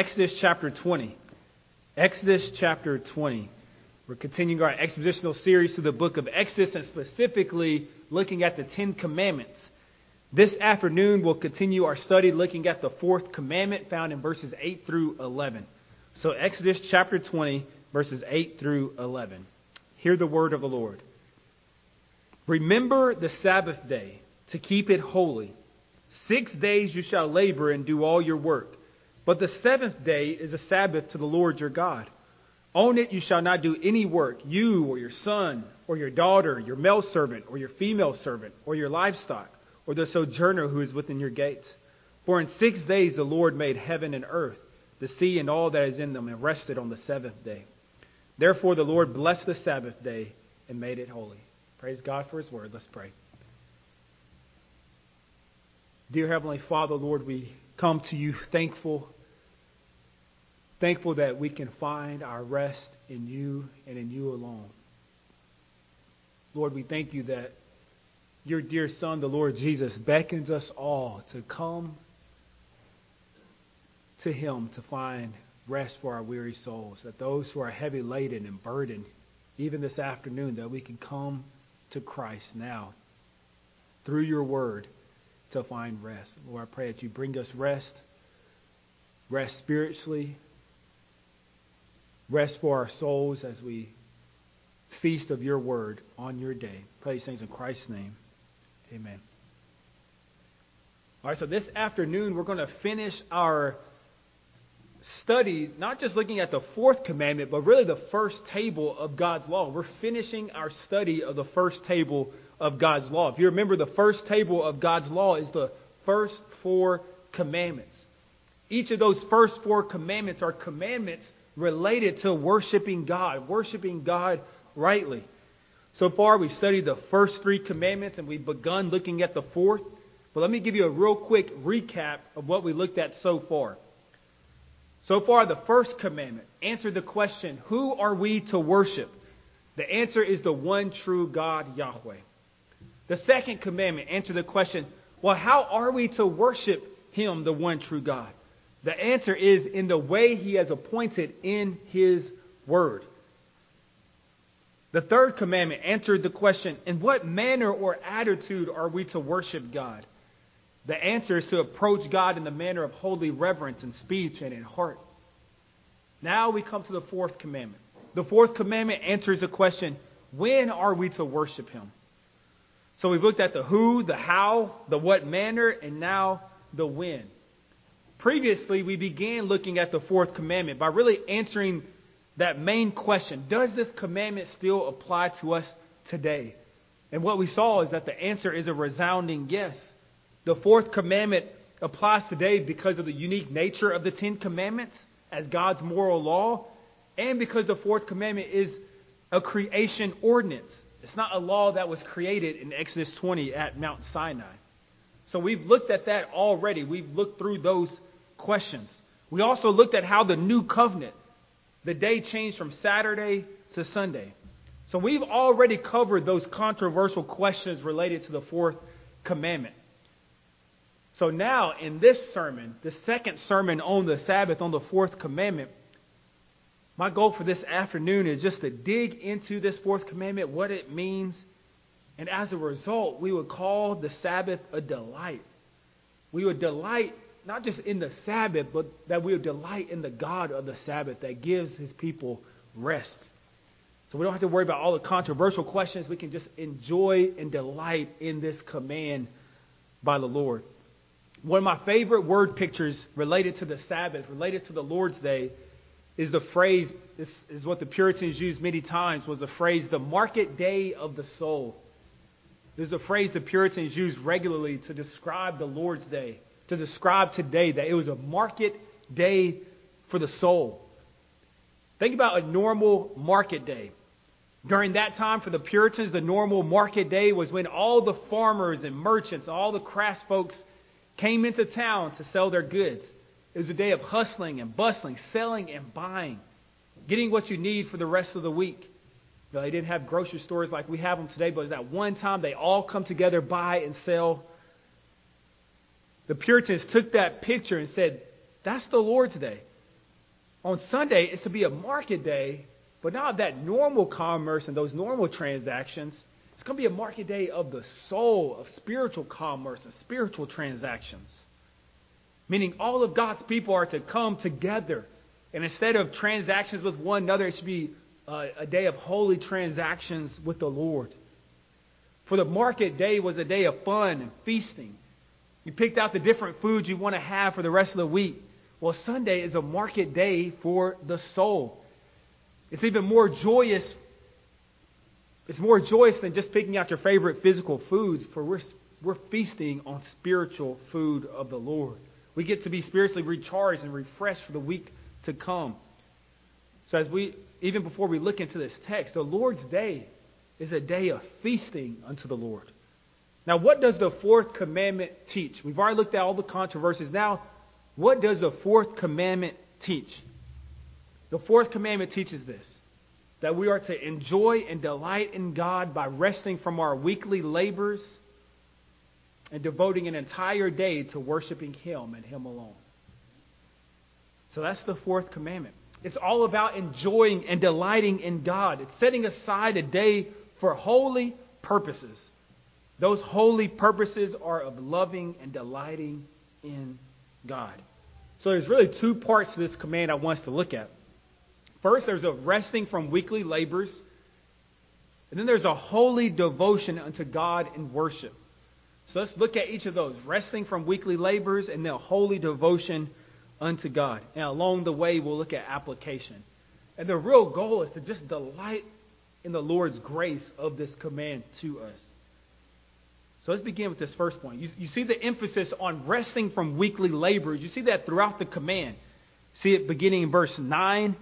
Exodus chapter 20. Exodus chapter 20. We're continuing our expositional series through the book of Exodus and specifically looking at the Ten Commandments. This afternoon, we'll continue our study looking at the fourth commandment found in verses 8 through 11. So Exodus chapter 20, verses 8 through 11. Hear the word of the Lord. Remember the Sabbath day to keep it holy. 6 days you shall labor and do all your work. But the seventh day is a Sabbath to the Lord your God. On it you shall not do any work, you or your son or your daughter, your male servant or your female servant, or your livestock, or the sojourner who is within your gates. For in 6 days the Lord made heaven and earth, the sea and all that is in them, and rested on the seventh day. Therefore the Lord blessed the Sabbath day and made it holy. Praise God for His word. Let's pray. Dear Heavenly Father, Lord, we come to you thankful that we can find our rest in you and in you alone. Lord, we thank you that your dear Son, the Lord Jesus, beckons us all to come to Him to find rest for our weary souls. That those who are heavy laden and burdened, even this afternoon, that we can come to Christ now through your word to find rest. Lord, I pray that you bring us rest spiritually, rest for our souls as we feast of your word on your day. Pray these things in Christ's name. Amen. All right, so this afternoon we're going to finish our study, not just looking at the fourth commandment, but really the first table of God's law. We're finishing our study of the first table of God's law. If you remember, the first table of God's law is the first four commandments. Each of those first four commandments are commandments related to worshiping God rightly. So far, we've studied the first three commandments and we've begun looking at the fourth. But let me give you a real quick recap of what we looked at so far. So far, the first commandment answered the question, who are we to worship? The answer is the one true God, Yahweh. The second commandment answered the question, well, how are we to worship Him, the one true God? The answer is in the way He has appointed in His Word. The third commandment answered the question, in what manner or attitude are we to worship God? The answer is to approach God in the manner of holy reverence in speech and in heart. Now we come to the fourth commandment. The fourth commandment answers the question, when are we to worship Him? So we've looked at the who, the how, the what manner, and now the when. Previously, we began looking at the fourth commandment by really answering that main question. Does this commandment still apply to us today? And what we saw is that the answer is a resounding yes. The fourth commandment applies today because of the unique nature of the Ten Commandments as God's moral law, and because the fourth commandment is a creation ordinance. It's not a law that was created in Exodus 20 at Mount Sinai. So we've looked at that already. We've looked through those questions. We also looked at how the new covenant, the day changed from Saturday to Sunday. So we've already covered those controversial questions related to the fourth commandment. So now in this sermon, the second sermon on the Sabbath, on the fourth commandment, my goal for this afternoon is just to dig into this fourth commandment, what it means. And as a result, we would call the Sabbath a delight. We would delight not just in the Sabbath, but that we would delight in the God of the Sabbath that gives His people rest. So we don't have to worry about all the controversial questions. We can just enjoy and delight in this command by the Lord. One of my favorite word pictures related to the Sabbath, related to the Lord's Day, is the phrase, this is what the Puritans used many times, was the phrase, the market day of the soul. This is a phrase the Puritans used regularly to describe the Lord's Day, to describe today, that it was a market day for the soul. Think about a normal market day. During that time for the Puritans, the normal market day was when all the farmers and merchants, all the crafts folks came into town to sell their goods. It was a day of hustling and bustling, selling and buying, getting what you need for the rest of the week. You know, they didn't have grocery stores like we have them today, but it was at one time they all come together, buy and sell. The Puritans took that picture and said, that's the Lord's Day. On Sunday, it's to be a market day, but not that normal commerce and those normal transactions. It's going to be a market day of the soul, of spiritual commerce and spiritual transactions. Meaning all of God's people are to come together. And instead of transactions with one another, it should be a day of holy transactions with the Lord. For the market day was a day of fun and feasting. You picked out the different foods you want to have for the rest of the week. Well, Sunday is a market day for the soul. It's even more joyous. It's more joyous than just picking out your favorite physical foods, for we're feasting on spiritual food of the Lord. We get to be spiritually recharged and refreshed for the week to come. So even before we look into this text, the Lord's Day is a day of feasting unto the Lord. Now, what does the fourth commandment teach? We've already looked at all the controversies. Now, what does the fourth commandment teach? The fourth commandment teaches this, that we are to enjoy and delight in God by resting from our weekly labors and devoting an entire day to worshiping Him and Him alone. So that's the fourth commandment. It's all about enjoying and delighting in God. It's setting aside a day for holy purposes. Those holy purposes are of loving and delighting in God. So there's really two parts to this command I want us to look at. First, there's a resting from weekly labors. And then there's a holy devotion unto God in worship. So let's look at each of those. Resting from weekly labors and then a holy devotion unto God. And along the way, we'll look at application. And the real goal is to just delight in the Lord's grace of this command to us. So let's begin with this first point. You see the emphasis on resting from weekly labors. You see that throughout the command. See it beginning in verse 9.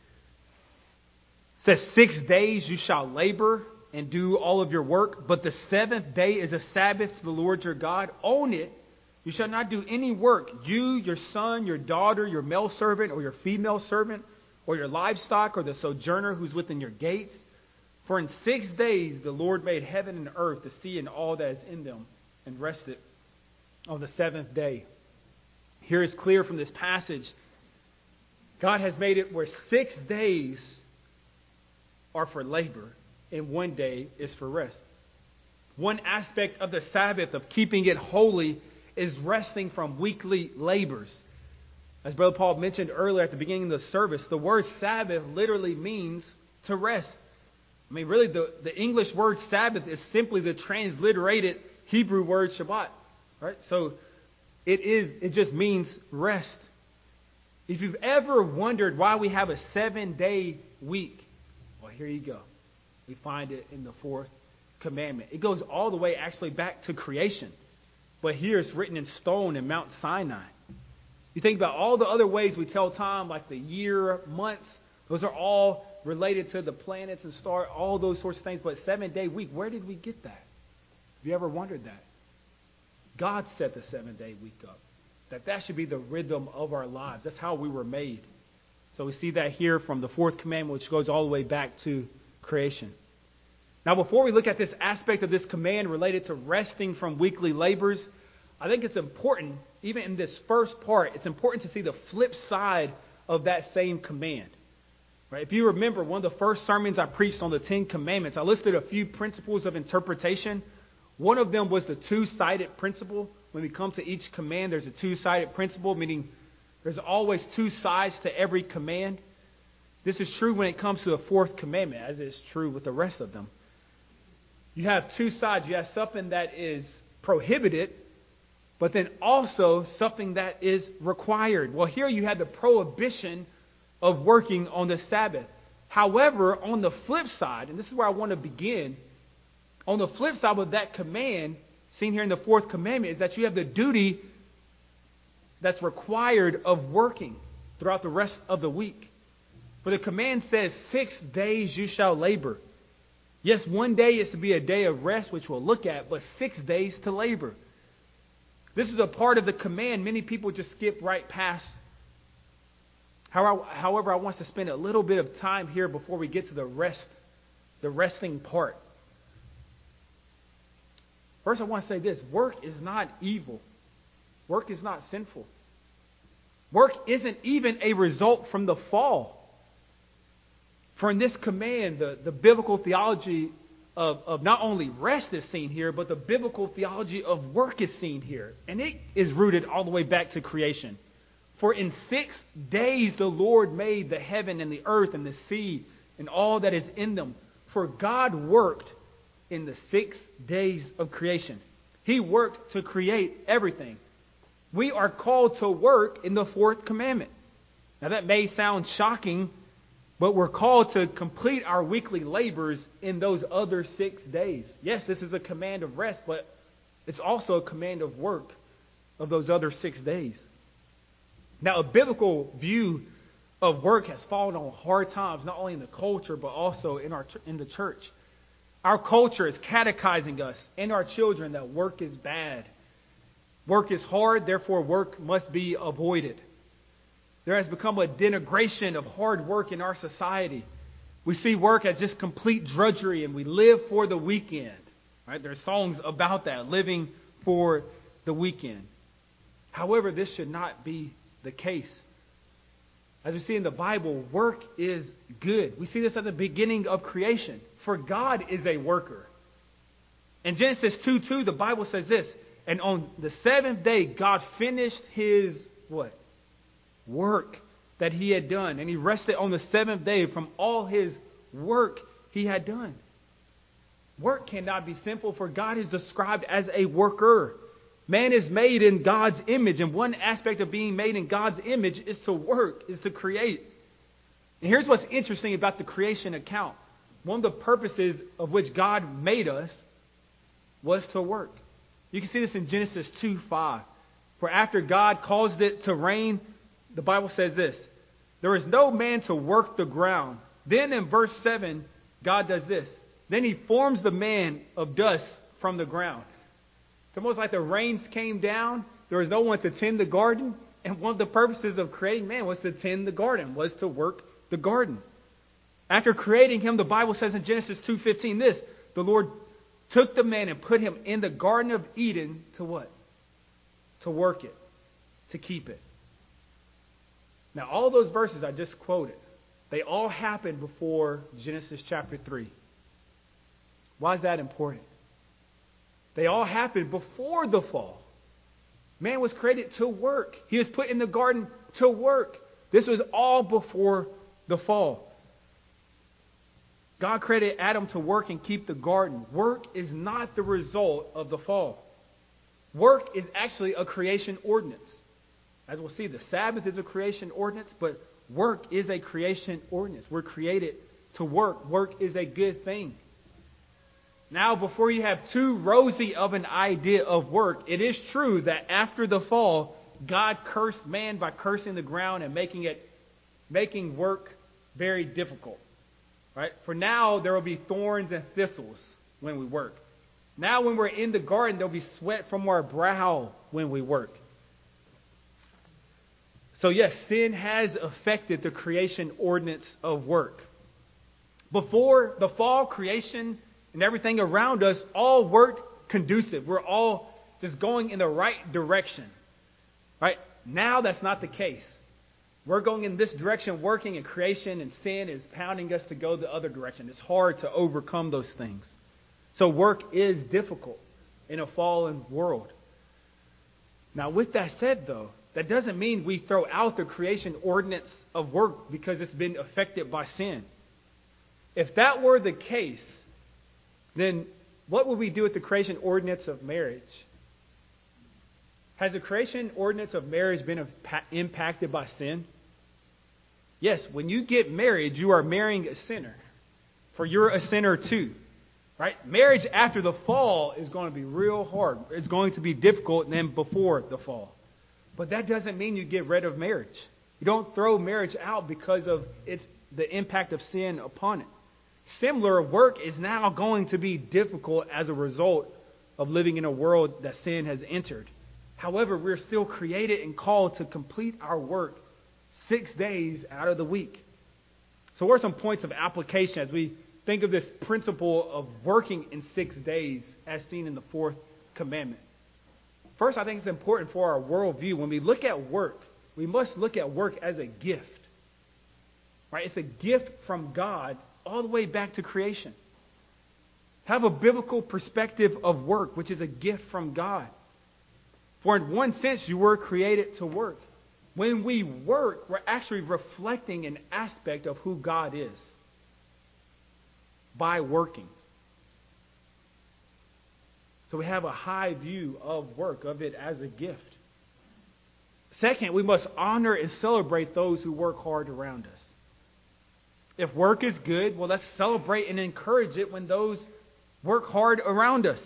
It says, 6 days you shall labor and do all of your work, but the seventh day is a Sabbath to the Lord your God. On it you shall not do any work, you, your son, your daughter, your male servant, or your female servant, or your livestock, or the sojourner who's within your gates. For in 6 days the Lord made heaven and earth, the sea and all that is in them, and rested on the seventh day. Here is clear from this passage, God has made it where 6 days are for labor, and 1 day is for rest. One aspect of the Sabbath, of keeping it holy, is resting from weekly labors. As Brother Paul mentioned earlier at the beginning of the service, the word Sabbath literally means to rest. I mean, really, the English word Sabbath is simply the transliterated Hebrew word Shabbat. Right? So it just means rest. If you've ever wondered why we have a 7-day week, well, here you go. We find it in the fourth commandment. It goes all the way actually back to creation. But here it's written in stone in Mount Sinai. You think about all the other ways we tell time, like the year, months, those are all related to the planets and stars, all those sorts of things. But 7-day week, where did we get that? Have you ever wondered that? God set the 7-day week up. That should be the rhythm of our lives. That's how we were made. So we see that here from the fourth commandment, which goes all the way back to creation. Now, before we look at this aspect of this command related to resting from weekly labors, I think it's important, even in this first part, it's important to see the flip side of that same command. Right? If you remember, one of the first sermons I preached on the Ten Commandments, I listed a few principles of interpretation. One of them was the two-sided principle. When we come to each command, there's a two-sided principle, meaning there's always two sides to every command. This is true when it comes to the fourth commandment, as is true with the rest of them. You have two sides. You have something that is prohibited, but then also something that is required. Well, here you have the prohibition of working on the Sabbath. However, on the flip side, and this is where I want to begin, on the flip side of that command, seen here in the fourth commandment, is that you have the duty that's required of working throughout the rest of the week. For the command says, 6 days you shall labor. Yes, 1 day is to be a day of rest, which we'll look at, but 6 days to labor. This is a part of the command many people just skip right past. However, I want to spend a little bit of time here before we get to the resting part. First, I want to say this. Work is not evil. Work is not sinful. Work isn't even a result from the fall. For in this command, the biblical theology of not only rest is seen here, but the biblical theology of work is seen here. And it is rooted all the way back to creation. For in 6 days the Lord made the heaven and the earth and the sea and all that is in them. For God worked in the 6 days of creation. He worked to create everything. We are called to work in the 4th commandment. Now that may sound shocking, but we're called to complete our weekly labors in those other 6 days. Yes, this is a command of rest, but it's also a command of work of those other 6 days. Now, a biblical view of work has fallen on hard times, not only in the culture, but also in the church. Our culture is catechizing us and our children that work is bad. Work is hard, therefore work must be avoided. There has become a denigration of hard work in our society. We see work as just complete drudgery and we live for the weekend. Right? There are songs about that, living for the weekend. However, this should not be the case. As we see in the Bible, work is good. We see this at the beginning of creation. For God is a worker. In Genesis 2:2, the Bible says this, and on the 7th day, God finished his what? Work that he had done. And he rested on the 7th day from all his work he had done. Work cannot be simple, for God is described as a worker. Man is made in God's image, and one aspect of being made in God's image is to work, is to create. And here's what's interesting about the creation account. One of the purposes of which God made us was to work. You can see this in Genesis 2:5. For after God caused it to rain, the Bible says this, there is no man to work the ground. Then in verse 7, God does this. Then he forms the man of dust from the ground. It's almost like the rains came down. There was no one to tend the garden. And one of the purposes of creating man was to tend the garden, was to work the garden. After creating him, the Bible says in Genesis 2:15 this, the Lord took the man and put him in the Garden of Eden to what? To work it, to keep it. Now, all those verses I just quoted, they all happened before Genesis chapter 3. Why is that important? They all happened before the fall. Man was created to work. He was put in the garden to work. This was all before the fall. God created Adam to work and keep the garden. Work is not the result of the fall. Work is actually a creation ordinance. As we'll see, the Sabbath is a creation ordinance, but work is a creation ordinance. We're created to work. Work is a good thing. Now, before you have too rosy of an idea of work, it is true that after the fall, God cursed man by cursing the ground and making work very difficult. Right? For now, there will be thorns and thistles when we work. Now, when we're in the garden, there will be sweat from our brow when we work. So yes, sin has affected the creation ordinance of work. Before the fall, creation and everything around us all worked conducive. We're all just going in the right direction. Right? Now that's not the case. We're going in this direction, working in creation, and sin is pounding us to go the other direction. It's hard to overcome those things. So work is difficult in a fallen world. Now, with that said, though, that doesn't mean we throw out the creation ordinance of work because it's been affected by sin. If that were the case, then what would we do with the creation ordinance of marriage? Has the creation ordinance of marriage been impacted by sin? Yes, when you get married, you are marrying a sinner. For you're a sinner too. Right? Marriage after the fall is going to be real hard. It's going to be difficult than before the fall. But that doesn't mean you get rid of marriage. You don't throw marriage out because of the impact of sin upon it. Similar, work is now going to be difficult as a result of living in a world that sin has entered. However, we're still created and called to complete our work 6 days out of the week. So what are some points of application as we think of this principle of working in 6 days as seen in the 4th commandment? First, I think it's important for our worldview. When we look at work, we must look at work as a gift. Right? It's a gift from God all the way back to creation. Have a biblical perspective of work, which is a gift from God. For in one sense, you were created to work. When we work, we're actually reflecting an aspect of who God is by working. So we have a high view of work, of it as a gift. Second, we must honor and celebrate those who work hard around us. If work is good, well, let's celebrate and encourage it when those work hard around us.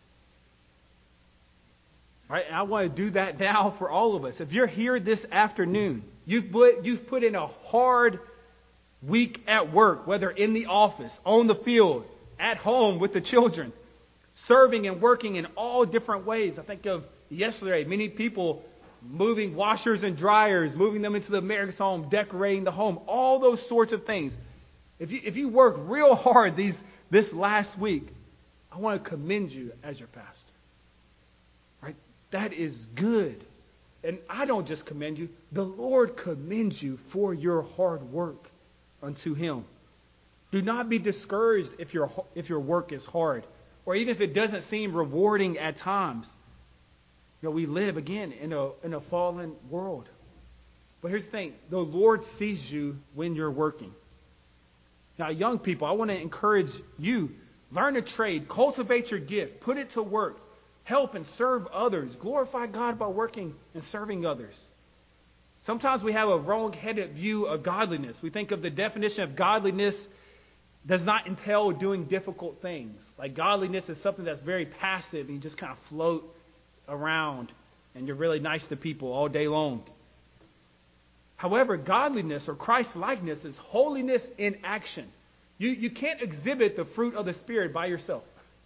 Right? And I want to do that now for all of us. If you're here this afternoon, you've put in a hard week at work, whether in the office, on the field, at home with the children, serving and working in all different ways. I think of yesterday, many people moving washers and dryers, moving them into the mayor's home, decorating the home, all those sorts of things. If you work real hard this last week, I want to commend you as your pastor. Right? That is good. And I don't just commend you. The Lord commends you for your hard work unto Him. Do not be discouraged if your work is hard, or even if it doesn't seem rewarding at times. You know, we live, again, in a fallen world. But here's the thing. The Lord sees you when you're working. Now, young people, I want to encourage you. Learn a trade. Cultivate your gift. Put it to work. Help and serve others. Glorify God by working and serving others. Sometimes we have a wrong-headed view of godliness. We think of the definition of godliness does not entail doing difficult things. Like godliness is something that's very passive and you just kind of float around and you're really nice to people all day long. However, godliness or Christ-likeness is holiness in action. You can't exhibit the fruit of the Spirit by yourself.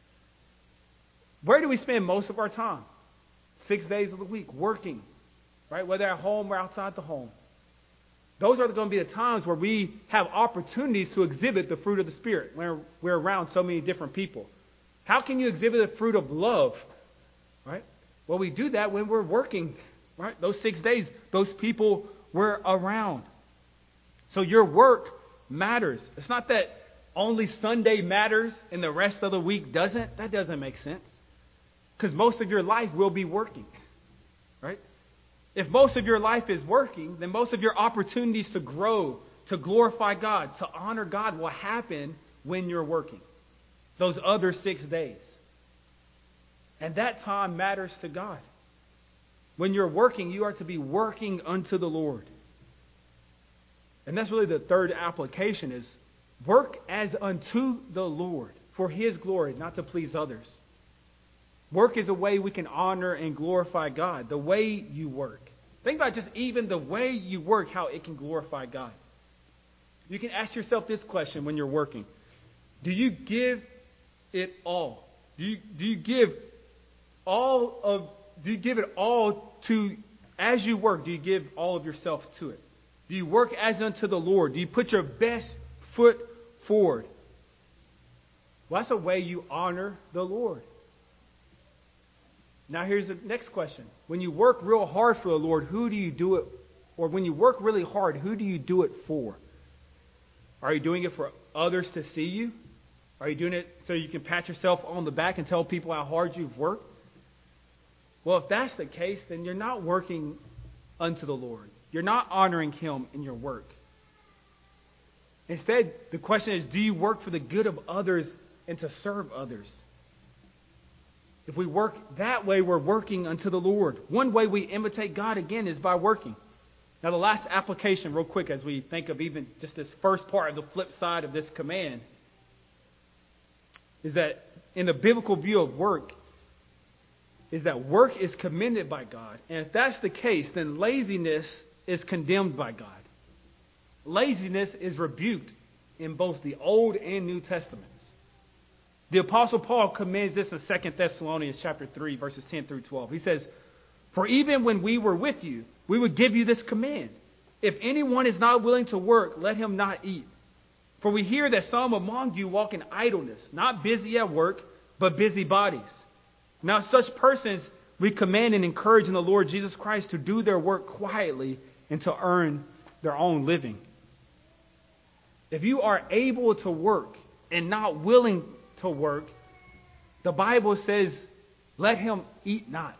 Where do we spend most of our time? 6 days of the week, working, right? Whether at home or outside the home. Those are going to be the times where we have opportunities to exhibit the fruit of the Spirit when we're around so many different people. How can you exhibit the fruit of love? Right? Well, we do that when we're working, right? Those 6 days, those people were around. So your work matters. It's not that only Sunday matters and the rest of the week doesn't. That doesn't make sense. Because most of your life will be working, right? If most of your life is working, then most of your opportunities to grow, to glorify God, to honor God will happen when you're working. Those other 6 days. And that time matters to God. When you're working, you are to be working unto the Lord. And that's really the third application is work as unto the Lord for His glory, not to please others. Work is a way we can honor and glorify God. The way you work. Think about just even the way you work, how it can glorify God. You can ask yourself this question when you're working. Do you give it all? Do you give it all to, as you work, do you give all of yourself to it? Do you work as unto the Lord? Do you put your best foot forward? Well, that's a way you honor the Lord. Now here's the next question. When you work real hard for the Lord, who do you do it? Or when you work really hard, who do you do it for? Are you doing it for others to see you? Are you doing it so you can pat yourself on the back and tell people how hard you've worked? Well, if that's the case, then you're not working unto the Lord. You're not honoring Him in your work. Instead, the question is, do you work for the good of others and to serve others? If we work that way, we're working unto the Lord. One way we imitate God, again, is by working. Now, the last application, real quick, as we think of even just this first part of the flip side of this command, is that in the biblical view of work, is that work is commended by God. And if that's the case, then laziness is condemned by God. Laziness is rebuked in both the Old and New Testaments. The Apostle Paul commends this in 2 Thessalonians chapter 3, verses 10 through 12. He says, "For even when we were with you, we would give you this command. If anyone is not willing to work, let him not eat. For we hear that some among you walk in idleness, not busy at work, but busy bodies. Now such persons we command and encourage in the Lord Jesus Christ to do their work quietly and to earn their own living. If you are able to work and not willing to work, the Bible says, let him eat not.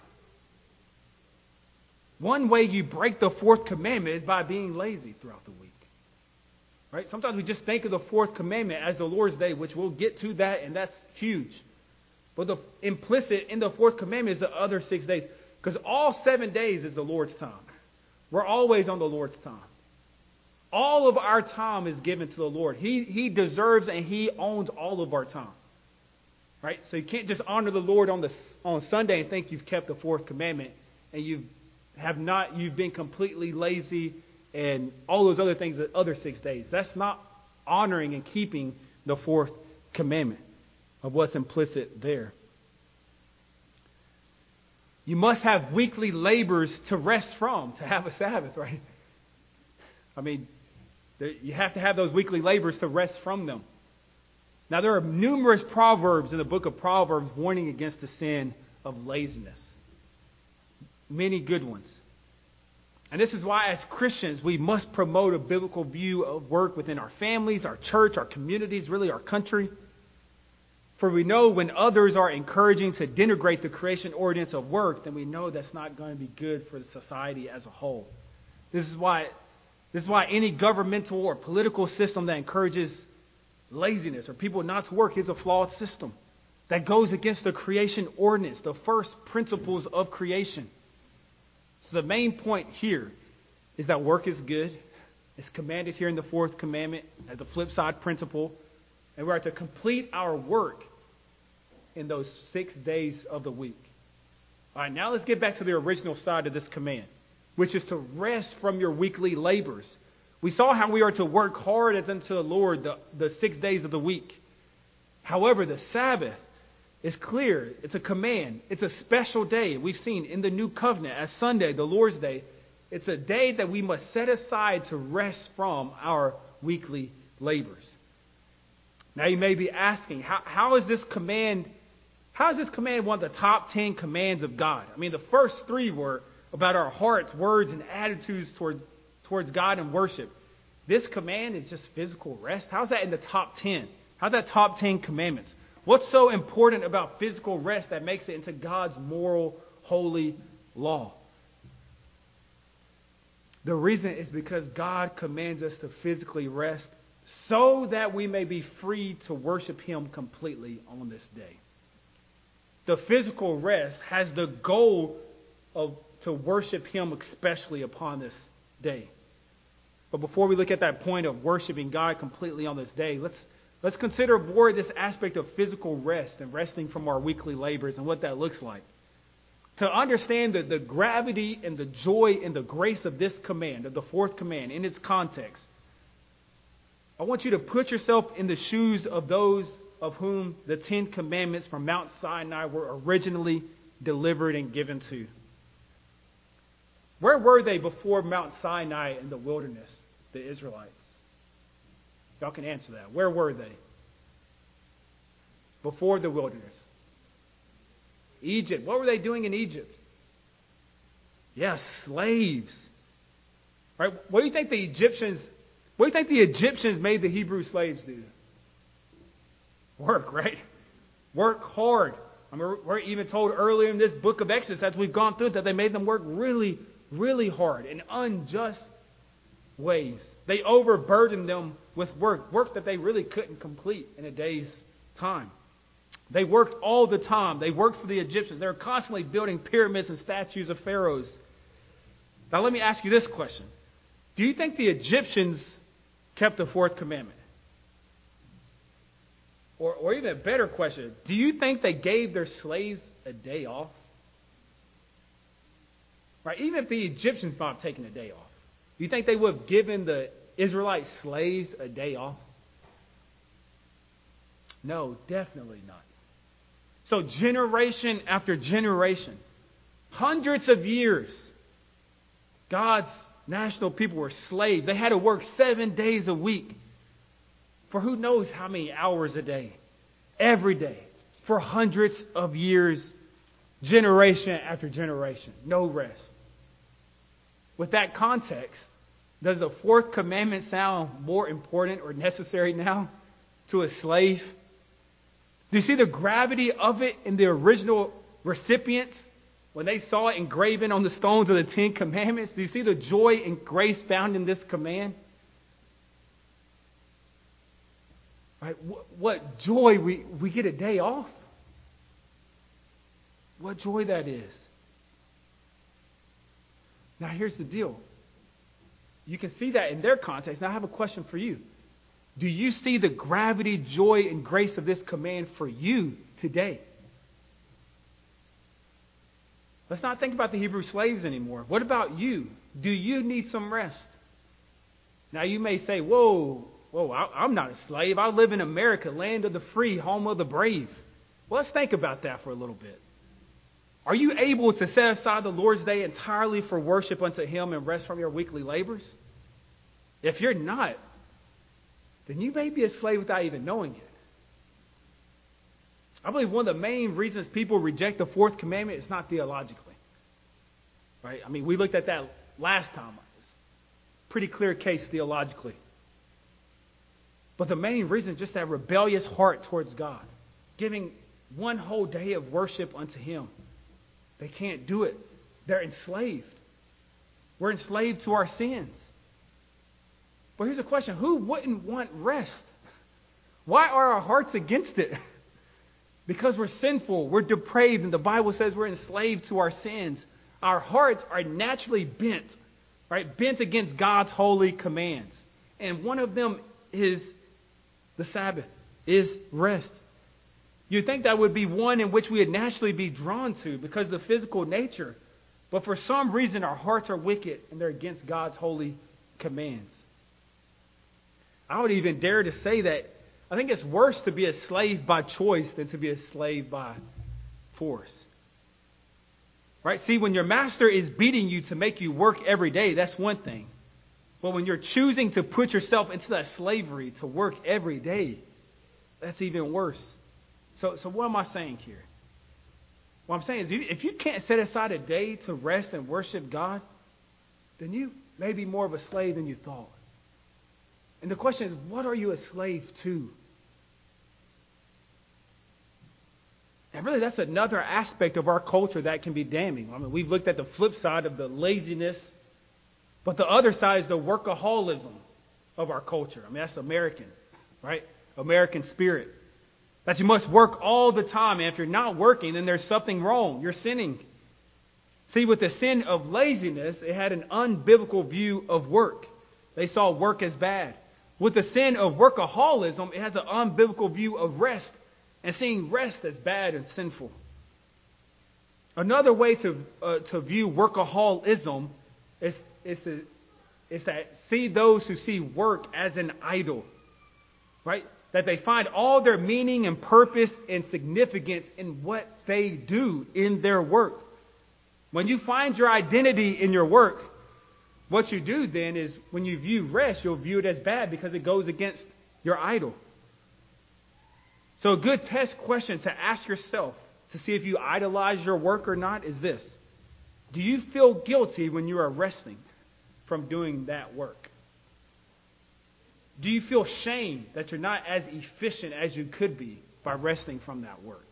One way you break the fourth commandment is by being lazy throughout the week. Right? Sometimes we just think of the fourth commandment as the Lord's Day, which we'll get to that, and that's huge. But the implicit in the fourth commandment is the other 6 days. Because all 7 days is the Lord's time. We're always on the Lord's time. All of our time is given to the Lord. He deserves and He owns all of our time. Right? So you can't just honor the Lord on Sunday and think you've kept the fourth commandment and you've been completely lazy and all those other things the other 6 days. That's not honoring and keeping the fourth commandment of what's implicit there. You must have weekly labors to rest from, to have a Sabbath, right? I mean, you have to have those weekly labors to rest from them. Now, there are numerous proverbs in the book of Proverbs warning against the sin of laziness. Many good ones. And this is why, as Christians, we must promote a biblical view of work within our families, our church, our communities, really our country. For we know when others are encouraging to denigrate the creation ordinance of work, then we know that's not going to be good for the society as a whole. This is why any governmental or political system that encourages laziness or people not to work is a flawed system that goes against the creation ordinance, the first principles of creation. So the main point here is that work is good. It's commanded here in the fourth commandment as the flip side principle. And we are to complete our work in those 6 days of the week. All right, now let's get back to the original side of this command, which is to rest from your weekly labors. We saw how we are to work hard as unto the Lord the 6 days of the week. However, the Sabbath is clear. It's a command. It's a special day. We've seen in the New Covenant as Sunday, the Lord's Day. It's a day that we must set aside to rest from our weekly labors. Now you may be asking, how is this command one of the top 10 commands of God? I mean, the first 3 were about our hearts, words, and attitudes towards God and worship. This command is just physical rest. How's that in the top 10? How's that top 10 commandments? What's so important about physical rest that makes it into God's moral, holy law? The reason is because God commands us to physically rest so that we may be free to worship Him completely on this day. The physical rest has the goal to worship Him especially upon this day. But before we look at that point of worshiping God completely on this day, let's consider more this aspect of physical rest and resting from our weekly labors and what that looks like. To understand the gravity and the joy and the grace of this command, of the fourth command, in its context, I want you to put yourself in the shoes of those of whom the 10 commandments from Mount Sinai were originally delivered and given to. Where were they before Mount Sinai in the wilderness, the Israelites? Y'all can answer that. Where were they before the wilderness? Egypt. What were they doing in Egypt? Yes, slaves. Right? What do you think the Egyptians made the Hebrew slaves do? Work, right? Work hard. I mean, we're even told earlier in this book of Exodus, as we've gone through it, that they made them work really, really hard in unjust ways. They overburdened them with work that they really couldn't complete in a day's time. They worked all the time. They worked for the Egyptians. They were constantly building pyramids and statues of pharaohs. Now let me ask you this question. Do you think the Egyptians kept the fourth commandment? Or even a better question, do you think they gave their slaves a day off? Right? Even if the Egyptians might have taken a day off, do you think they would have given the Israelite slaves a day off? No, definitely not. So generation after generation, hundreds of years, God's national people were slaves. They had to work 7 days a week for who knows how many hours a day, every day, for hundreds of years, generation after generation, no rest. with that context, does the fourth commandment sound more important or necessary now to a slave? Do you see the gravity of it in the original recipients when they saw it engraven on the stones of the Ten Commandments? Do you see the joy and grace found in this command? Right? What joy we get a day off. What joy that is. Now here's the deal. You can see that in their context. Now I have a question for you. Do you see the gravity, joy, and grace of this command for you today? Let's not think about the Hebrew slaves anymore. What about you? Do you need some rest? Now you may say, whoa, I'm not a slave. I live in America, land of the free, home of the brave. Well, let's think about that for a little bit. Are you able to set aside the Lord's Day entirely for worship unto Him and rest from your weekly labors? If you're not, then you may be a slave without even knowing it. I believe one of the main reasons people reject the fourth commandment is not theologically. Right? I mean, we looked at that last time. It's a pretty clear case theologically. But the main reason is just that rebellious heart towards God. Giving one whole day of worship unto Him. They can't do it. They're enslaved. We're enslaved to our sins. But here's a question. Who wouldn't want rest? Why are our hearts against it? Because we're sinful, we're depraved, and the Bible says we're enslaved to our sins. Our hearts are naturally bent, right? Bent against God's holy commands. And one of them is the Sabbath, is rest. You'd think that would be one in which we would naturally be drawn to because of the physical nature. But for some reason, our hearts are wicked and they're against God's holy commands. I would even dare to say that I think it's worse to be a slave by choice than to be a slave by force. Right? See, when your master is beating you to make you work every day, that's one thing. But when you're choosing to put yourself into that slavery to work every day, that's even worse. So what am I saying here? What I'm saying is if you can't set aside a day to rest and worship God, then you may be more of a slave than you thought. And the question is, what are you a slave to? And really, that's another aspect of our culture that can be damning. I mean, we've looked at the flip side of the laziness, but the other side is the workaholism of our culture. I mean, that's American, right? American spirit. That you must work all the time. And if you're not working, then there's something wrong. You're sinning. See, with the sin of laziness, it had an unbiblical view of work. They saw work as bad. With the sin of workaholism, it has an unbiblical view of rest. And seeing rest as bad and sinful. Another way to view workaholism is to see those who see work as an idol. Right? That they find all their meaning and purpose and significance in what they do in their work. When you find your identity in your work, what you do then is when you view rest, you'll view it as bad because it goes against your idol. So a good test question to ask yourself to see if you idolize your work or not is this. Do you feel guilty when you are resting from doing that work? Do you feel shame that you're not as efficient as you could be by resting from that work?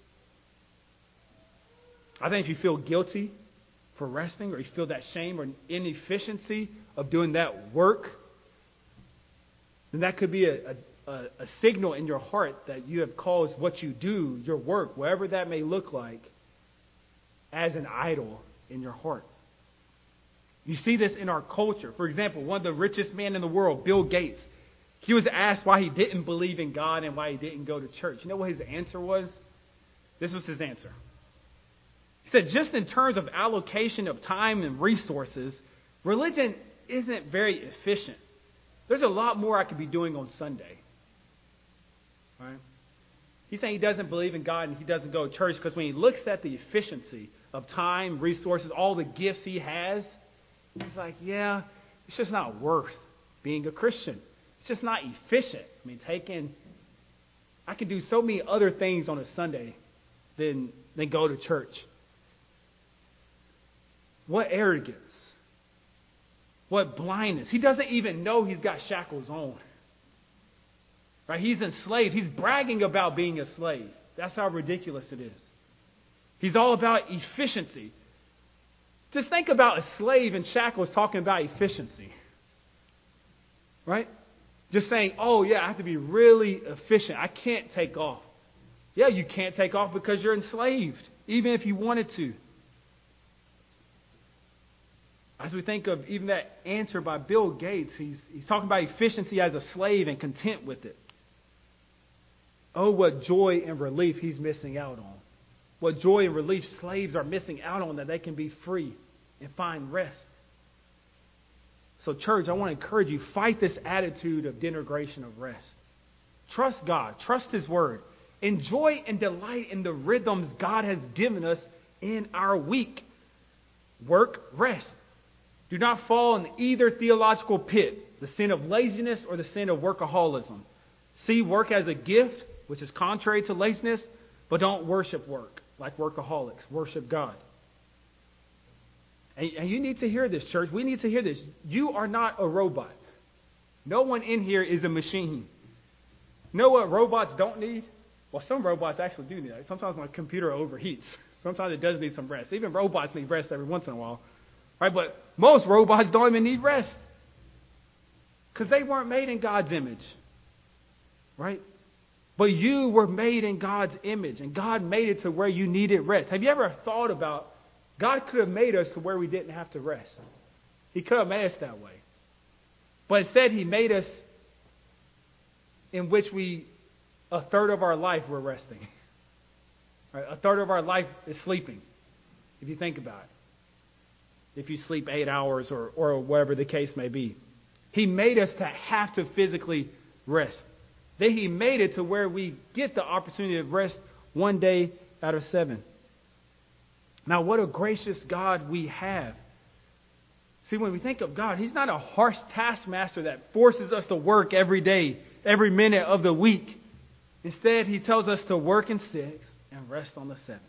I think if you feel guilty for resting, or you feel that shame or inefficiency of doing that work, then that could be a signal in your heart that you have caused what you do, your work, whatever that may look like, as an idol in your heart. You see this in our culture. For example, one of the richest men in the world, Bill Gates, he was asked why he didn't believe in God and why he didn't go to church. You know what his answer was? This was his answer. He said, just in terms of allocation of time and resources, religion isn't very efficient. There's a lot more I could be doing on Sunday. Right? He's saying he doesn't believe in God and he doesn't go to church because when he looks at the efficiency of time, resources, all the gifts he has, he's like, yeah, it's just not worth being a Christian. It's just not efficient. I mean, I can do so many other things on a Sunday than go to church. What arrogance. What blindness. He doesn't even know he's got shackles on. Right? He's enslaved. He's bragging about being a slave. That's how ridiculous it is. He's all about efficiency. Just think about a slave in shackles talking about efficiency. Right? Just saying, oh yeah, I have to be really efficient. I can't take off. Yeah, you can't take off because you're enslaved, even if you wanted to. As we think of even that answer by Bill Gates, he's talking about efficiency as a slave and content with it. Oh, what joy and relief he's missing out on. What joy and relief slaves are missing out on, that they can be free and find rest. So church, I want to encourage you, fight this attitude of denigration of rest. Trust God. Trust His Word. Enjoy and delight in the rhythms God has given us in our week. Work, rest. Do not fall in either theological pit, the sin of laziness or the sin of workaholism. See work as a gift, which is contrary to laziness, but don't worship work like workaholics. Worship God. And you need to hear this, church. We need to hear this. You are not a robot. No one in here is a machine. You know what robots don't need? Well, some robots actually do need it. Sometimes my computer overheats. Sometimes it does need some rest. Even robots need rest every once in a while. Right? But most robots don't even need rest. Because they weren't made in God's image. Right? But you were made in God's image. And God made it to where you needed rest. Have you ever thought about God could have made us to where we didn't have to rest? He could have made us that way. But instead, He made us in which a third of our life we're resting. Right? A third of our life is sleeping, if you think about it. If you sleep 8 hours or whatever the case may be. He made us to have to physically rest. Then He made it to where we get the opportunity of rest one day out of 7. Now, what a gracious God we have. See, when we think of God, He's not a harsh taskmaster that forces us to work every day, every minute of the week. Instead, He tells us to work in 6 and rest on the 7th.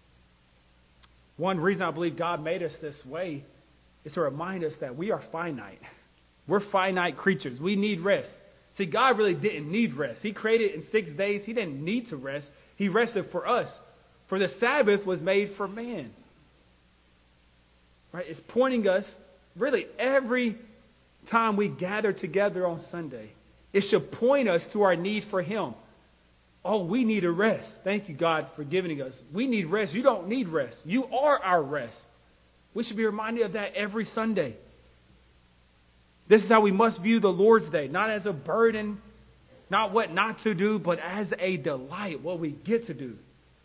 One reason I believe God made us this way is to remind us that we are finite. We're finite creatures. We need rest. See, God really didn't need rest. He created in 6 days. He didn't need to rest. He rested for us. For the Sabbath was made for man. Right? It's pointing us, really, every time we gather together on Sunday, it should point us to our need for Him. Oh, we need a rest. Thank you, God, for giving us. We need rest. You don't need rest. You are our rest. We should be reminded of that every Sunday. This is how we must view the Lord's Day. Not as a burden, not what not to do, but as a delight, what we get to do.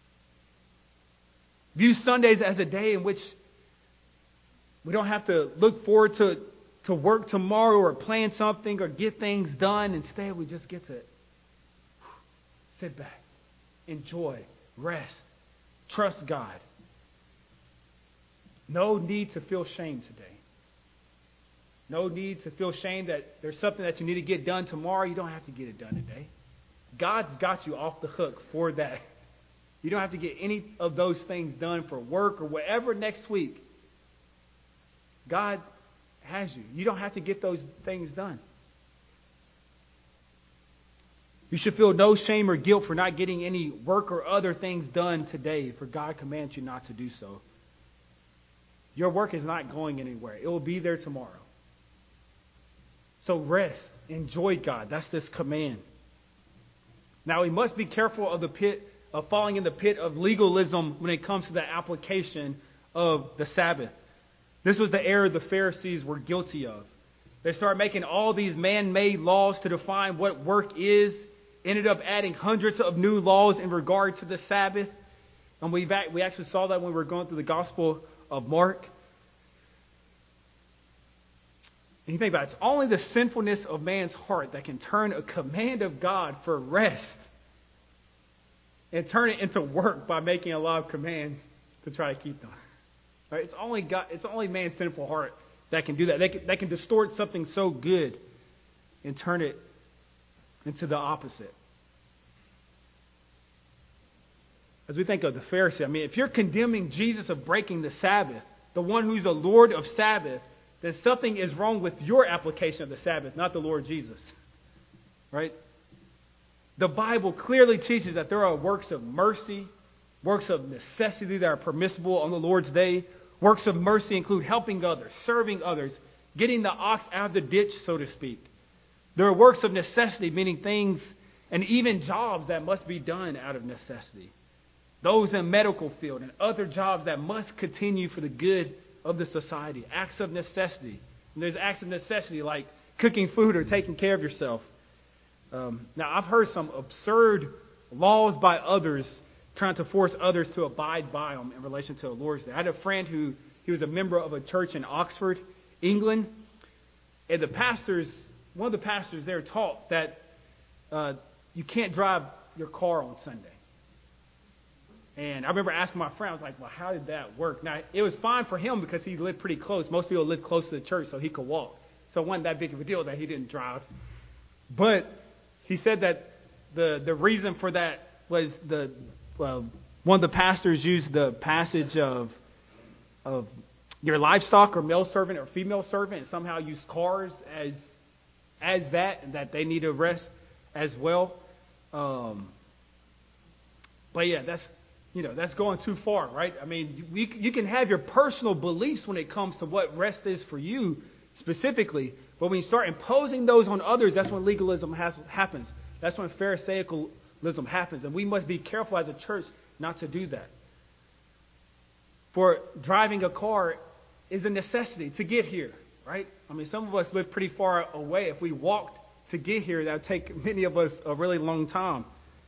View Sundays as a day in which we don't have to look forward to work tomorrow or plan something or get things done. Instead, we just get to sit back, enjoy, rest, trust God. No need to feel shame today. No need to feel shame that there's something that you need to get done tomorrow. You don't have to get it done today. God's got you off the hook for that. You don't have to get any of those things done for work or whatever next week. God has you. You don't have to get those things done. You should feel no shame or guilt for not getting any work or other things done today, for God commands you not to do so. Your work is not going anywhere. It will be there tomorrow. So rest. Enjoy God. That's this command. Now we must be careful of the pit of falling in the pit of legalism when it comes to the application of the Sabbath. This was the error the Pharisees were guilty of. They started making all these man-made laws to define what work is, ended up adding hundreds of new laws in regard to the Sabbath. And we actually saw that when we were going through the Gospel of Mark. And you think about it, it's only the sinfulness of man's heart that can turn a command of God for rest and turn it into work by making a lot of commands to try to keep them. Right? It's only God. It's only man's sinful heart that can do that. They can distort something so good and turn it into the opposite. As we think of the Pharisee, if you're condemning Jesus of breaking the Sabbath, the one who's the Lord of Sabbath, then something is wrong with your application of the Sabbath, not the Lord Jesus. Right? The Bible clearly teaches that there are works of mercy, works of necessity that are permissible on the Lord's day. Works of mercy include helping others, serving others, getting the ox out of the ditch, so to speak. There are works of necessity, meaning things and even jobs that must be done out of necessity. Those in medical field and other jobs that must continue for the good of the society. Acts of necessity. And there's acts of necessity like cooking food or taking care of yourself. Now, I've heard some absurd laws by others trying to force others to abide by them in relation to the Lord's Day. I had a friend he was a member of a church in Oxford, England, and one of the pastors there taught that you can't drive your car on Sunday. And I remember asking my friend, I was like, well, how did that work? Now, it was fine for him because he lived pretty close. Most people live close to the church, so he could walk. So it wasn't that big of a deal that he didn't drive. But he said that the reason for that was one of the pastors used the passage of your livestock or male servant or female servant and somehow used cars as that they need to rest as well. But yeah, that's going too far, right? I mean, you can have your personal beliefs when it comes to what rest is for you specifically, but when you start imposing those on others, that's when legalism happens. That's when Pharisaical-lism happens, and we must be careful as a church not to do that. For driving a car is a necessity to get here, right? I mean, some of us live pretty far away. If we walked to get here, that would take many of us a really long time.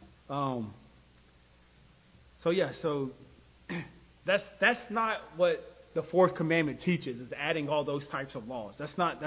So that's not what the fourth commandment teaches, is adding all those types of laws. That's not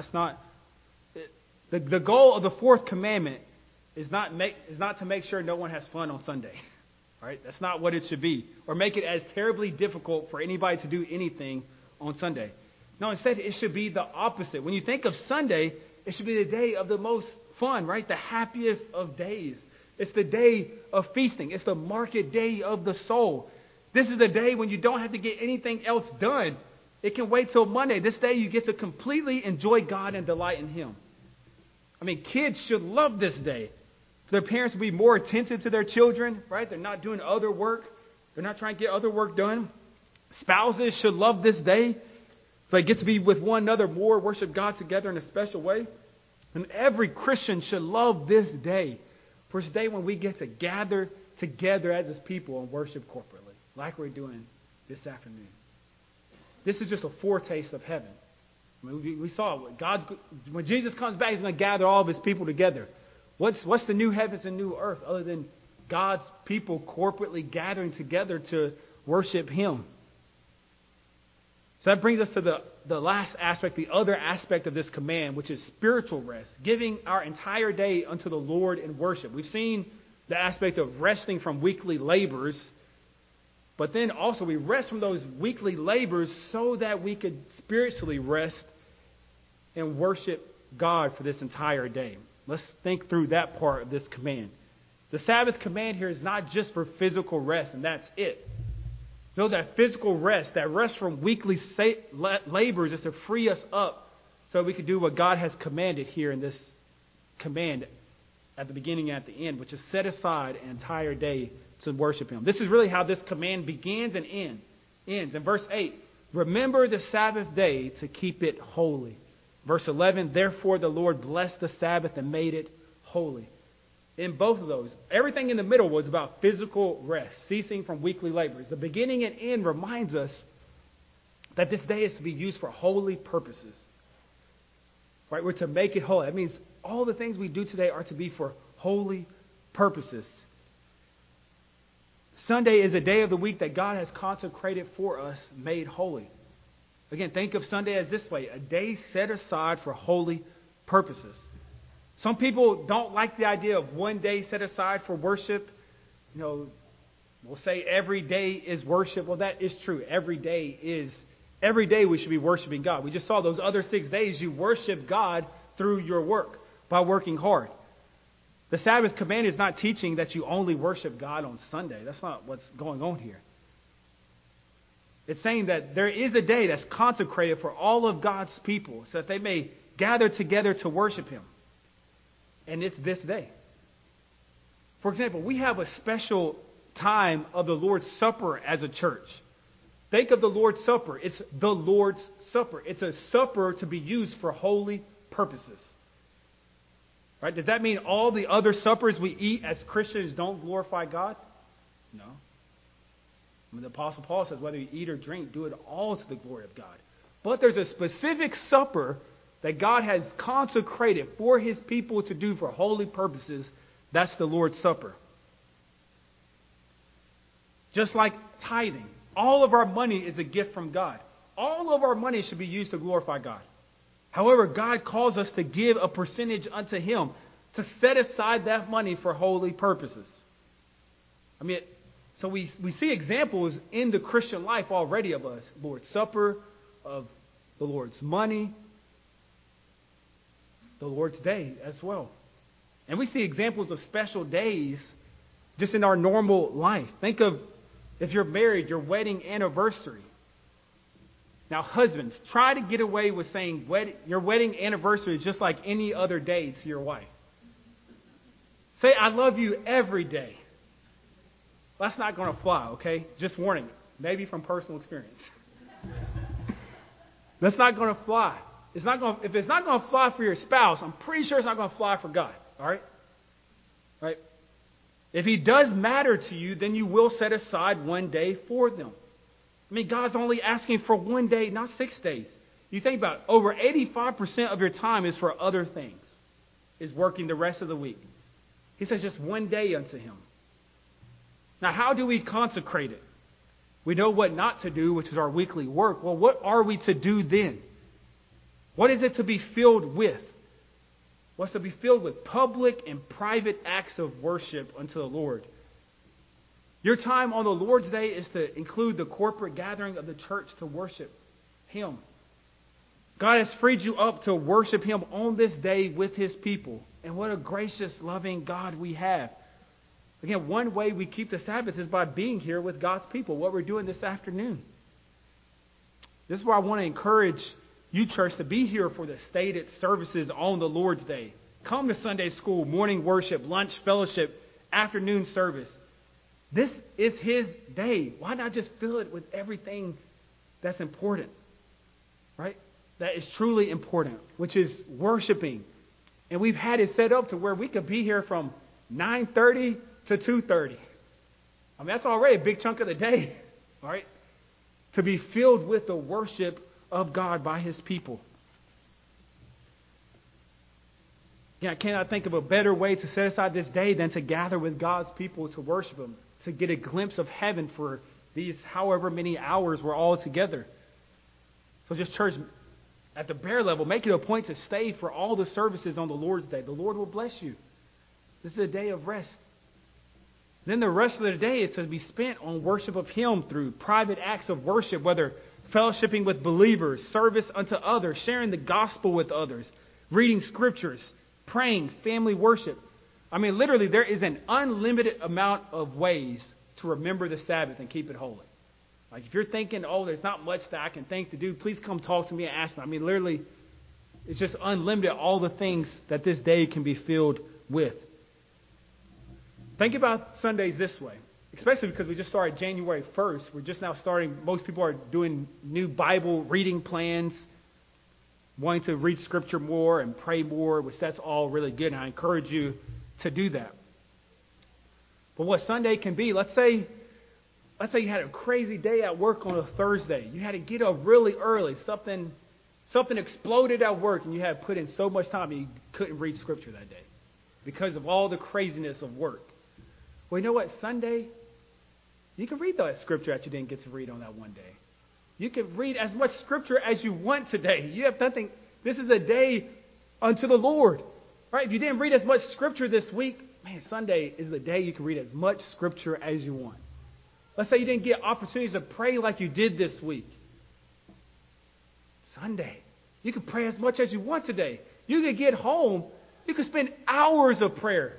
the goal of the fourth commandment is not to make sure no one has fun on Sunday. Right? That's not what it should be. Or make it as terribly difficult for anybody to do anything on Sunday. No, instead it should be the opposite. When you think of Sunday, it should be the day of the most fun, right? The happiest of days. It's the day of feasting. It's the market day of the soul. This is the day when you don't have to get anything else done. It can wait till Monday. This day you get to completely enjoy God and delight in Him. I mean, kids should love this day. Their parents will be more attentive to their children, right? They're not doing other work. They're not trying to get other work done. Spouses should love this day. They get to be with one another more, worship God together in a special way. And every Christian should love this day. For it's a day when we get to gather together as His people and worship corporately, like we're doing this afternoon. This is just a foretaste of heaven. I mean, we saw when Jesus comes back, He's going to gather all of His people together. What's the new heavens and new earth other than God's people corporately gathering together to worship Him? So that brings us to the last aspect, the other aspect of this command, which is spiritual rest, giving our entire day unto the Lord in worship. We've seen the aspect of resting from weekly labors, but then also we rest from those weekly labors so that we could spiritually rest and worship God for this entire day. Let's think through that part of this command. The Sabbath command here is not just for physical rest, and that's it. No, that physical rest, that rest from weekly labors, is to free us up so we can do what God has commanded here in this command at the beginning and at the end, which is set aside an entire day to worship Him. This is really how this command begins and ends. In verse 8, remember the Sabbath day to keep it holy. Verse 11, therefore the Lord blessed the Sabbath and made it holy. In both of those, everything in the middle was about physical rest, ceasing from weekly labors. The beginning and end reminds us that this day is to be used for holy purposes. Right? We're to make it holy. That means all the things we do today are to be for holy purposes. Sunday is a day of the week that God has consecrated for us, made holy. Again, think of Sunday as this way, a day set aside for holy purposes. Some people don't like the idea of one day set aside for worship. You know, we'll say every day is worship. Well, that is true. Every day we should be worshiping God. We just saw those other 6 days you worship God through your work by working hard. The Sabbath command is not teaching that you only worship God on Sunday. That's not what's going on here. It's saying that there is a day that's consecrated for all of God's people so that they may gather together to worship Him. And it's this day. For example, we have a special time of the Lord's Supper as a church. Think of the Lord's Supper. It's the Lord's Supper. It's a supper to be used for holy purposes. Right? Does that mean all the other suppers we eat as Christians don't glorify God? No. I mean, the Apostle Paul says whether you eat or drink, do it all to the glory of God. But there's a specific supper that God has consecrated for His people to do for holy purposes. That's the Lord's Supper. Just like tithing. All of our money is a gift from God. All of our money should be used to glorify God. However, God calls us to give a percentage unto Him, to set aside that money for holy purposes. I mean, so we see examples in the Christian life already of us. Lord's Supper, of the Lord's money, the Lord's Day as well. And we see examples of special days just in our normal life. Think of, if you're married, your wedding anniversary. Now, husbands, try to get away with saying your wedding anniversary is just like any other day to your wife. Say, I love you every day. That's not going to fly, okay? Just warning, maybe from personal experience. That's not going to fly. If it's not going to fly for your spouse, I'm pretty sure it's not going to fly for God. All right? Right? If He does matter to you, then you will set aside one day for them. I mean, God's only asking for one day, not 6 days. You think about it, over 85% of your time is for other things, is working the rest of the week. He says just one day unto Him. Now, how do we consecrate it? We know what not to do, which is our weekly work. Well, what are we to do then? What is it to be filled with? What's to be filled with? Public and private acts of worship unto the Lord. Your time on the Lord's Day is to include the corporate gathering of the church to worship Him. God has freed you up to worship Him on this day with His people. And what a gracious, loving God we have. Again, one way we keep the Sabbath is by being here with God's people, what we're doing this afternoon. This is why I want to encourage you, church, to be here for the stated services on the Lord's Day. Come to Sunday school, morning worship, lunch, fellowship, afternoon service. This is His day. Why not just fill it with everything that's important, right? That is truly important, which is worshiping. And we've had it set up to where we could be here from 9:30 to 2:30. I mean, that's already a big chunk of the day, all right? To be filled with the worship of God by His people. Yeah, I cannot think of a better way to set aside this day than to gather with God's people to worship Him, to get a glimpse of heaven for these however many hours we're all together. So just church, at the bare level, make it a point to stay for all the services on the Lord's Day. The Lord will bless you. This is a day of rest. Then the rest of the day is to be spent on worship of Him through private acts of worship, whether fellowshipping with believers, service unto others, sharing the gospel with others, reading scriptures, praying, family worship. I mean, literally, there is an unlimited amount of ways to remember the Sabbath and keep it holy. Like, if you're thinking, oh, there's not much that I can think to do, please come talk to me and ask me. I mean, literally, it's just unlimited, all the things that this day can be filled with. Think about Sundays this way, especially because we just started January 1st. We're just now starting, most people are doing new Bible reading plans, wanting to read Scripture more and pray more, which that's all really good, and I encourage you to do that. But what Sunday can be, let's say you had a crazy day at work on a Thursday. You had to get up really early. Something exploded at work, and you had put in so much time and you couldn't read Scripture that day because of all the craziness of work. Well, you know what? Sunday, you can read that Scripture that you didn't get to read on that one day. You can read as much Scripture as you want today. You have nothing. This is a day unto the Lord. Right? If you didn't read as much Scripture this week, man, Sunday is the day you can read as much Scripture as you want. Let's say you didn't get opportunities to pray like you did this week. Sunday, you can pray as much as you want today. You can get home. You can spend hours of prayer.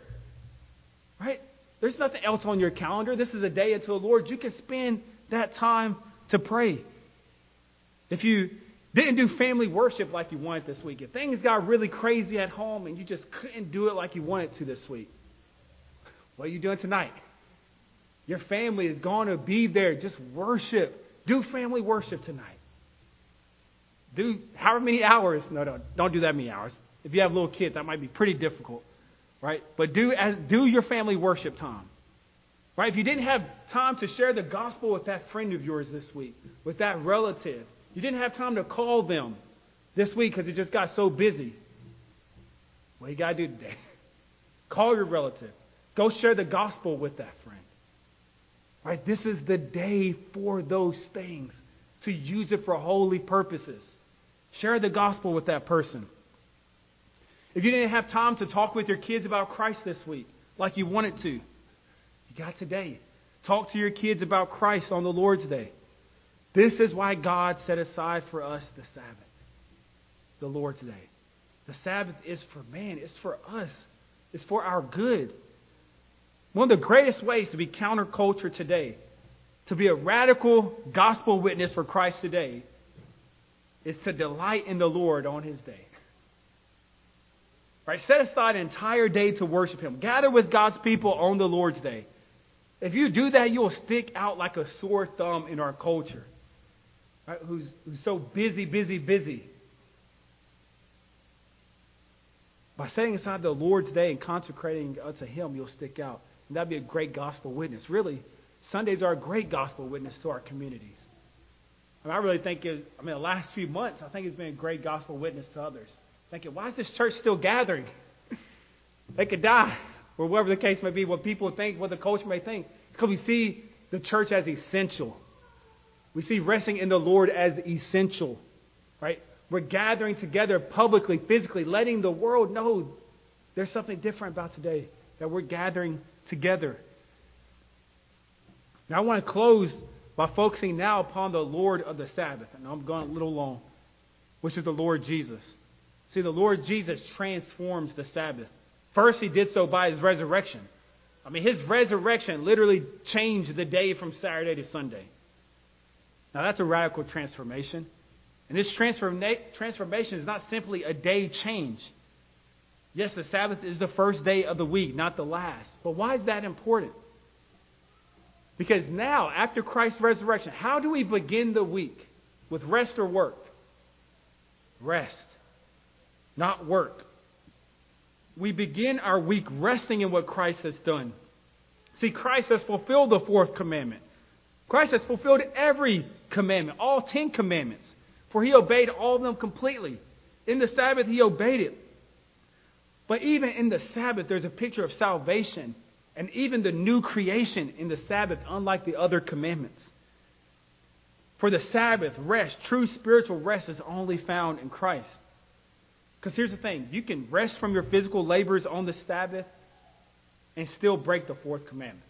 Right? There's nothing else on your calendar. This is a day unto the Lord. You can spend that time to pray. If you didn't do family worship like you wanted this week, if things got really crazy at home and you just couldn't do it like you wanted to this week, what are you doing tonight? Your family is going to be there. Just worship. Do family worship tonight. Do however many hours. No, don't do that many hours. If you have little kids, that might be pretty difficult, right? But do your family worship time, right? If you didn't have time to share the gospel with that friend of yours this week, with that relative, you didn't have time to call them this week because it just got so busy. What you got to do today? Call your relative. Go share the gospel with that friend. Right? This is the day for those things, to use it for holy purposes. Share the gospel with that person. If you didn't have time to talk with your kids about Christ this week like you wanted to, you got today. Talk to your kids about Christ on the Lord's Day. This is why God set aside for us the Sabbath, the Lord's Day. The Sabbath is for man. It's for us. It's for our good. One of the greatest ways to be counterculture today, to be a radical gospel witness for Christ today, is to delight in the Lord on His day. Right? Set aside an entire day to worship Him. Gather with God's people on the Lord's day. If you do that, you will stick out like a sore thumb in our culture. Right? Who's so busy. By setting aside the Lord's day and consecrating unto Him, you'll stick out. And that'd be a great gospel witness. Really, Sundays are a great gospel witness to our communities. I really think the last few months, I think it's been a great gospel witness to others. Thinking, why is this church still gathering? They could die, or whatever the case may be, what people think, what the culture may think. Because we see the church as essential. We see resting in the Lord as essential. Right? We're gathering together publicly, physically, letting the world know there's something different about today, that we're gathering together. Now I want to close by focusing now upon the Lord of the Sabbath. And I'm going a little long, which is the Lord Jesus. See, the Lord Jesus transforms the Sabbath. First, He did so by His resurrection. His resurrection literally changed the day from Saturday to Sunday. Now that's a radical transformation. And this transformation is not simply a day change. Yes, the Sabbath is the first day of the week, not the last. But why is that important? Because now, after Christ's resurrection, how do we begin the week? With rest or work? Rest, not work. We begin our week resting in what Christ has done. See, Christ has fulfilled the fourth commandment. Christ has fulfilled every commandment, all 10 commandments. For He obeyed all of them completely. In the Sabbath, He obeyed it. But even in the Sabbath, there's a picture of salvation and even the new creation in the Sabbath, unlike the other commandments. For the Sabbath rest, true spiritual rest, is only found in Christ. Because here's the thing, you can rest from your physical labors on the Sabbath and still break the fourth commandment.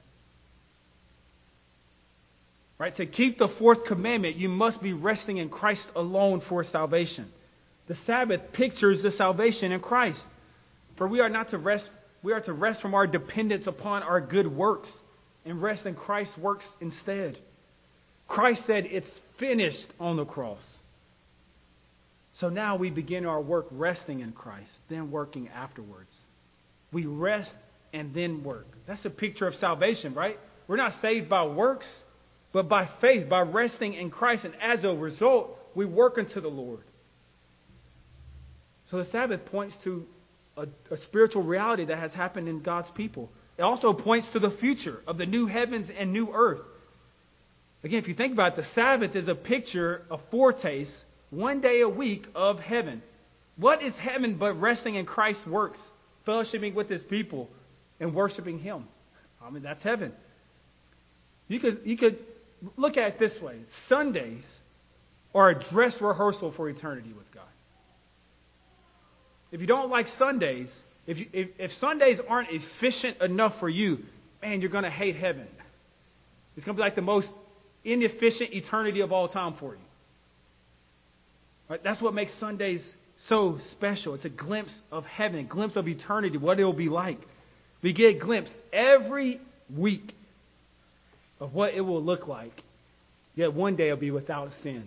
Right? To keep the fourth commandment, you must be resting in Christ alone for salvation. The Sabbath pictures the salvation in Christ. For we are not to rest, we are to rest from our dependence upon our good works and rest in Christ's works instead. Christ said it's finished on the cross. So now we begin our work resting in Christ, then working afterwards. We rest and then work. That's a picture of salvation, right? We're not saved by works, but by faith, by resting in Christ. And as a result, we work unto the Lord. So the Sabbath points to a spiritual reality that has happened in God's people. It also points to the future of the new heavens and new earth. Again, if you think about it, the Sabbath is a picture, a foretaste, one day a week of heaven. What is heaven but resting in Christ's works, fellowshipping with His people, and worshiping Him? That's heaven. You could look at it this way. Sundays are a dress rehearsal for eternity with God. If you don't like Sundays, if Sundays aren't efficient enough for you, man, you're going to hate heaven. It's going to be like the most inefficient eternity of all time for you. Right? That's what makes Sundays so special. It's a glimpse of heaven, a glimpse of eternity, what it will be like. We get a glimpse every week of what it will look like yet one day it'll be without sin.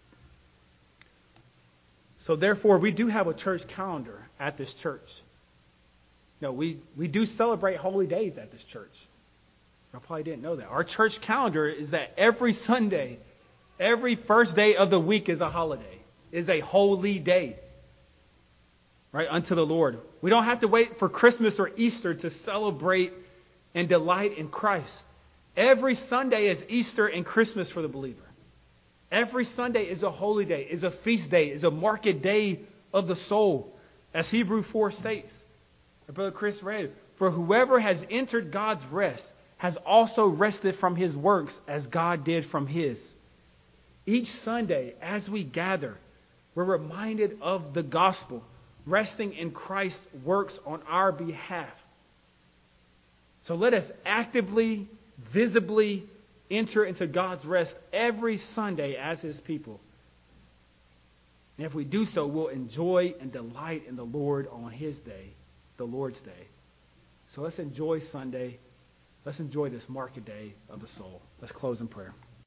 So therefore, we do have a church calendar at this church. No, we do celebrate holy days at this church. I probably didn't know that. Our church calendar is that every Sunday, every first day of the week is a holiday, is a holy day, right, unto the Lord. We don't have to wait for Christmas or Easter to celebrate and delight in Christ. Every Sunday is Easter and Christmas for the believer. Every Sunday is a holy day, is a feast day, is a market day of the soul, as Hebrews 4 states. Our brother Chris read, for whoever has entered God's rest has also rested from his works as God did from his. Each Sunday, as we gather, we're reminded of the gospel, resting in Christ's works on our behalf. So let us actively, visibly enter into God's rest every Sunday as His people. And if we do so, we'll enjoy and delight in the Lord on His day, the Lord's day. So let's enjoy Sunday. Let's enjoy this market day of the soul. Let's close in prayer.